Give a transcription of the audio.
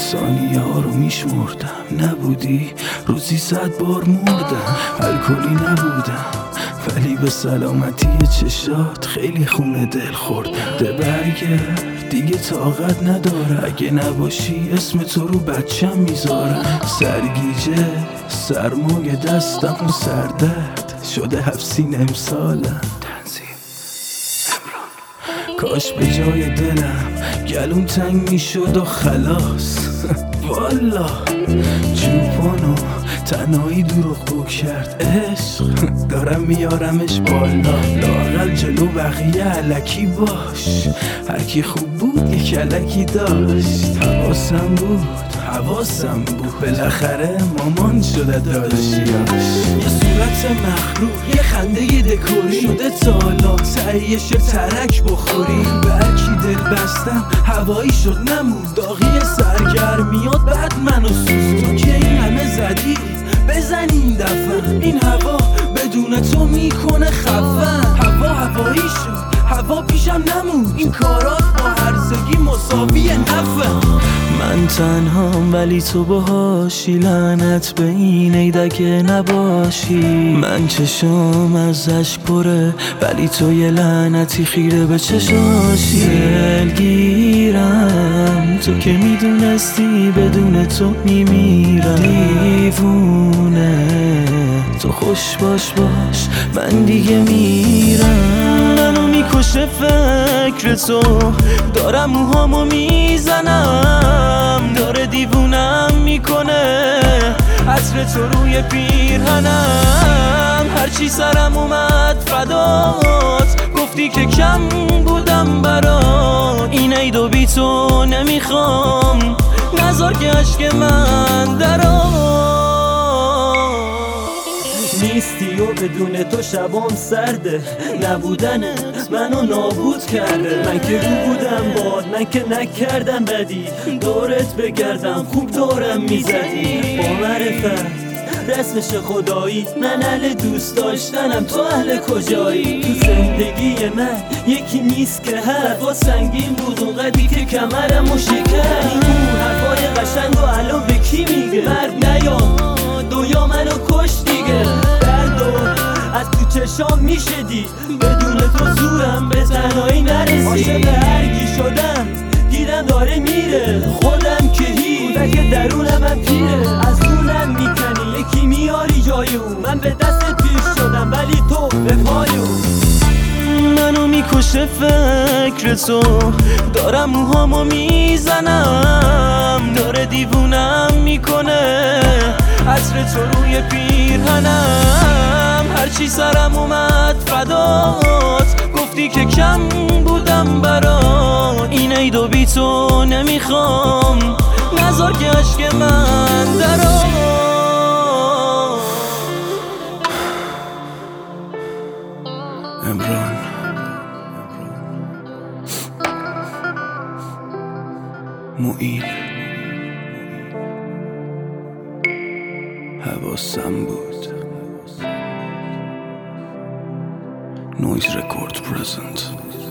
ثانیه ها رو میشمردم، نبودی روزی 100 بار مردم. الکلی نبودم ولی به سلامتی چشات خیلی خونه دل خوردم. ده برگرد دیگه طاقت نداره، اگه نباشی اسم تو رو بچم میذارم. سرگیجه سرمای دستم و سردرد شده 7 سین امسالم. کاش به جای دلم گلوم تنگ میشد و خلاص. والا جوپانو تنهایی دروغ بو کرد عشق، دارم میارمش بالا. لااقل جلو بقیه علکی باش، هرکی خوب بود یک علکی داشت. حواسم بود بالاخره مامان شده داداشیاش. یه صورت مخروق یه خنده یه دکوری شده تالا، تهیه ترک بخوری. به هرکی دل بستم هوایی شد نمون، داغی سرگرمیات بعد منو سوز. تو که این همه زدی بزن این دفعه، این هوا بدون تو میکنه خفن. هوایی شد هوا پیشم نمون، این کارات با هرزگی مساوی نفع. من تنهام ولی تو باهاشی، لعنت به این عیدک نباشی. من چشام از اشک پره ولی تو یه لعنتی خیره به چشاشی. دلگیرم تو که میدونستی بدون تو میمیرم. دیوونه تو خوش باش من دیگه میرم. منو میکشه فکر تو، دارم موهامو میزنم. داره دیوونم میکنه عطر تو روی پیرهنم. هرچی سرم اومد فدات، گفتی که کم بودم برات. این عید و بی تو نمیخوام، نذار که عشق من درات. نیستی و بدون تو شبام سرده، نبودن منو نابود کرده. من که رو بودم باد، من که نکردم بدی، دورت بگردم خوب دورم میزدی. با معرفت رسمش خدایی، من اهل دوست داشتنم تو اهل کجایی. تو زندگی من یکی نیست که حرفا سنگین بود اونقدی که کمرمو شکست. اون حرفای قشنگ و الان به کی میگه؟ مرد نیا دویا منو کش دیگه. دردو از تو چشام میشدی، بدون تو زورم به تنهایی نرسید. عاشق هرکی شدم دیدم داره میره، خودم که کودک درونم هم پیره. از دونم میکنی یکی میاری جای اون، من به دستت پیش شدم ولی تو به پای اون. منو میکشه فکر تو، دارم موهامو میزنم. داره دیوونم میکنه عطر تو روی پیرهنم. هرچی سرم اومد فدات، گفتی که کم بودم برات. این عید و بی تو نمیخوام، نذار که عشق من درات. عمران معین، حواسم بود. نویز رکورد پرزنت.